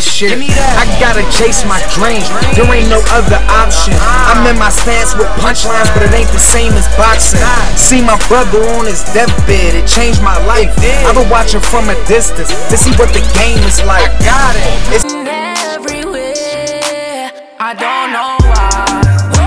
this shit. I gotta chase my dreams, there ain't no other option. I'm in my stance with punchlines, but it ain't the same as boxing. See my brother on his deathbed, it changed my life. I've been watching from a distance to see what the game is like. It's everywhere, I don't know why.